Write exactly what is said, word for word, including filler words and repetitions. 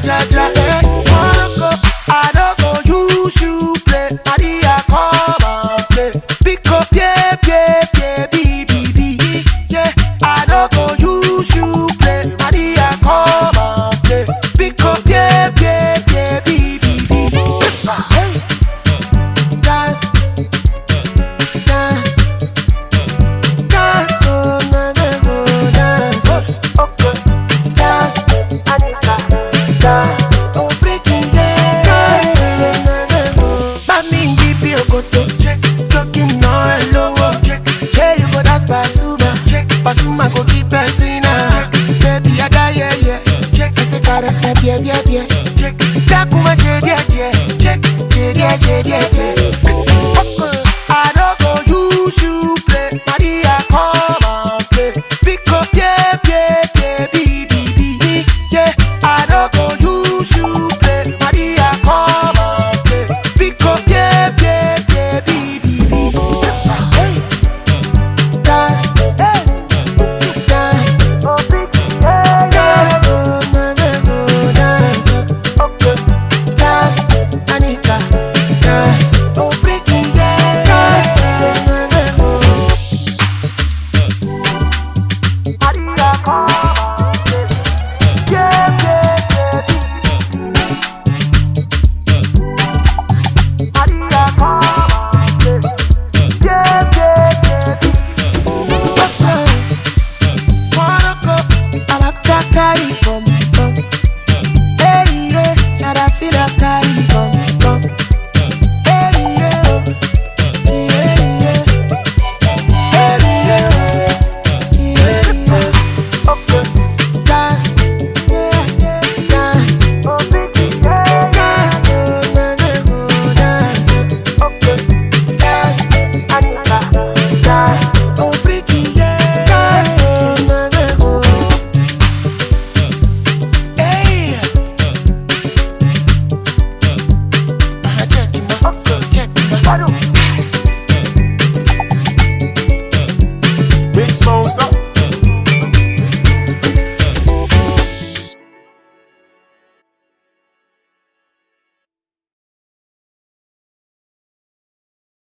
ja ja. Eh, Morocco, I don't go use you play. Maria come and play. Pick up, yeah, yeah, yeah, B B B. Yeah, I don't go use you play. Maria come and play. Pick up, yeah, yeah, yeah, B B B. Hey, dance, dance, dance, oh na na go dance. Okay, dance, Anita, dance, oh freaky yeah. Dance, na na go. Bami gibi okoto, check, talking no hello, check. Yeah, you go dance Pasuma, check. Pasuma go keep pressing, check. Baby I die yeah yeah, check. I say caress my yeah yeah yeah.